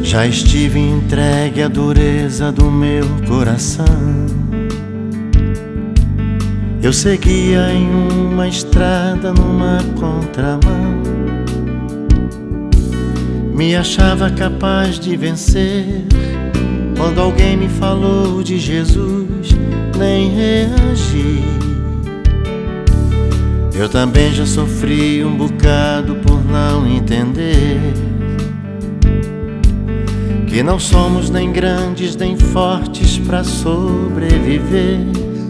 Já estive entregue à dureza do meu coração. Eu seguia em uma estrada numa contramão. Me achava capaz de vencer. Quando alguém me falou de Jesus, nem reagi. Eu também já sofri um bocado por não entender que não somos nem grandes nem fortes para sobreviver.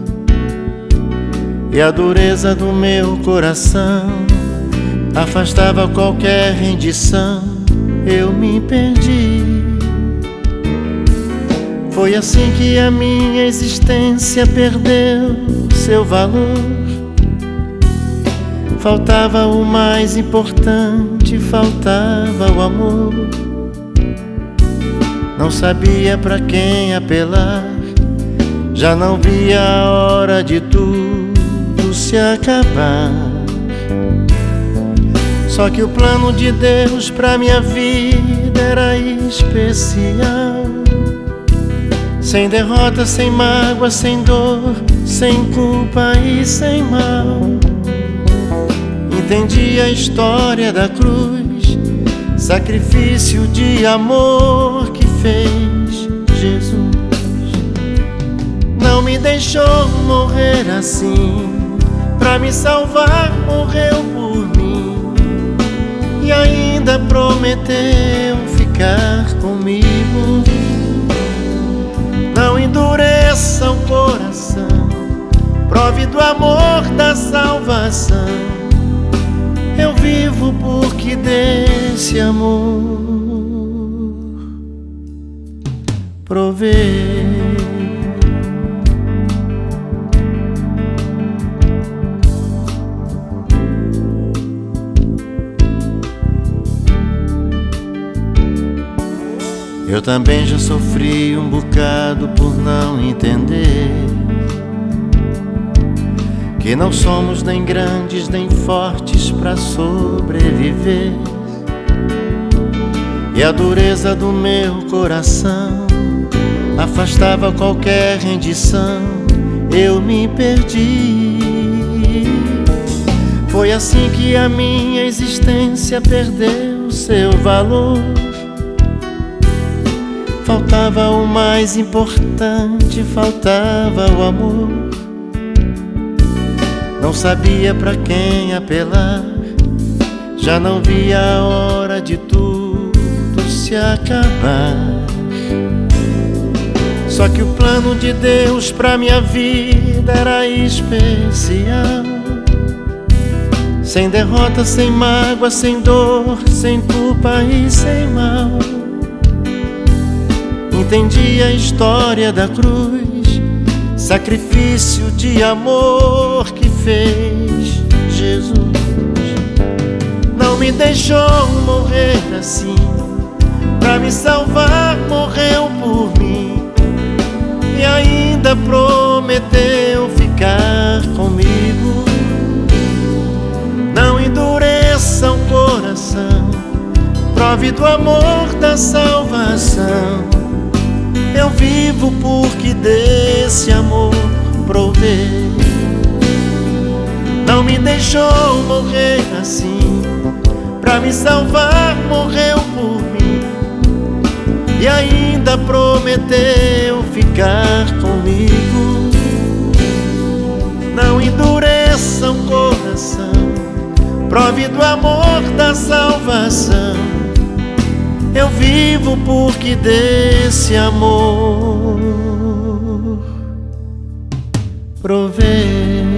E a dureza do meu coração afastava qualquer rendição. Eu me perdi. Foi assim que a minha existência perdeu seu valor. Faltava o mais importante, faltava o amor. Não sabia pra quem apelar, já não via a hora de tudo se acabar. Só que o plano de Deus pra minha vida era especial. Sem derrota, sem mágoa, sem dor, sem culpa e sem mal. Entendi a história da cruz, sacrifício de amor que fez Jesus. Não me deixou morrer assim, pra me salvar morreu por mim. E ainda prometeu ficar comigo. Não endureça o coração, prove do amor da salvação. Eu vivo porque desse amor provei. Eu também já sofri um bocado por não entender que não somos nem grandes nem fortes para sobreviver. E a dureza do meu coração afastava qualquer rendição. Eu me perdi. Foi assim que a minha existência perdeu seu valor. Faltava o mais importante, faltava o amor. Não sabia pra quem apelar, já não via a hora de tudo se acabar. Só que o plano de Deus pra minha vida era especial. Sem derrota, sem mágoa, sem dor, sem culpa e sem mal. Entendi a história da cruz, sacrifício de amor que fez Jesus. Não me deixou morrer assim, pra me salvar morreu por mim. E ainda prometeu ficar comigo. Não endureça o coração, prove do amor da salvação. Eu vivo porque desse amor provei. Não me deixou morrer assim, pra me salvar morreu por mim. E ainda prometeu ficar comigo. Não endureça o coração, prove do amor da salvação. Eu vivo porque desse amor provei.